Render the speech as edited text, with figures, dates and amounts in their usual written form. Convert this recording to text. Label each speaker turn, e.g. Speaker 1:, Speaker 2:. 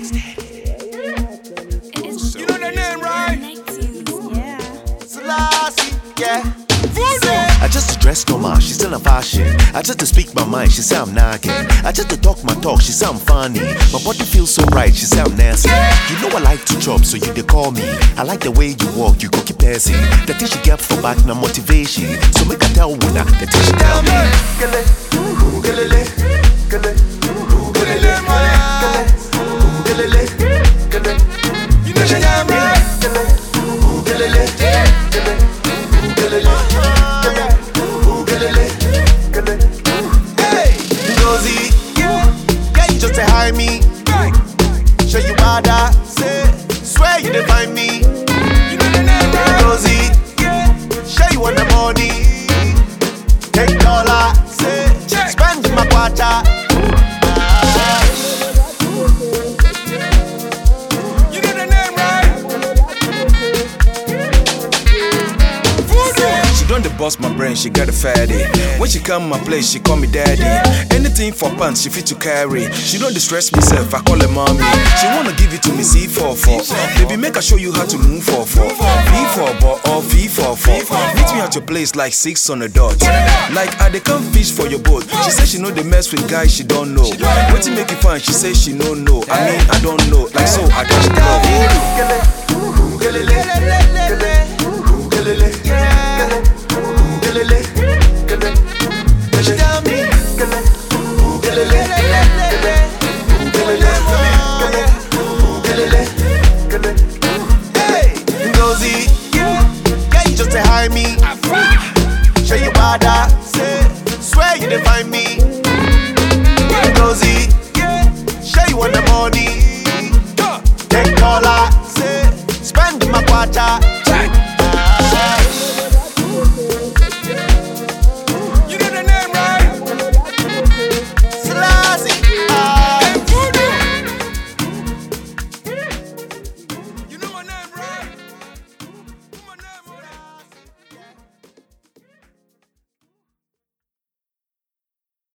Speaker 1: You know the name, right?
Speaker 2: Yeah.
Speaker 1: Selassie, yeah.
Speaker 3: I just to dress normal, she still in fashion. I just to speak my mind, she say I'm nagging. I just to talk my talk, she say I'm funny. My body feels so right, she say I'm nasty. You know I like to chop, so you they call me. I like the way you walk, you go keep passing. The thing she get for back, na motivation. So make I tell Wuna, the thing she tell me.
Speaker 1: You know the name, right?
Speaker 3: Hey, Nosy, yeah, you just say hi me. Show you bada, say, swear you didn't find me.
Speaker 1: You know the name, right?
Speaker 3: Nosy, yeah, show you want the money. $10, say, spend my quarter.
Speaker 1: You know the name, right?
Speaker 4: She done the bust my brain, she got a fatty. When she come my place, she call me daddy. Anything for pants, she fit to carry. She don't distress myself, I call her mommy. She wanna give it to me, C44. Baby, make her show you how to move for V4 or V44. Meet me at your place like 6 on the dot. Like I they come fish for your boat. She say she know they mess with guys she don't know. What to make it fun? She say she no know. I mean I don't know. Like so I don't know.
Speaker 3: Hey, Nosy, yeah, you just say hi me. Show you bada, say, swear you didn't find me. Nosy, yeah, show you want the money. $10, say, spend my quarter.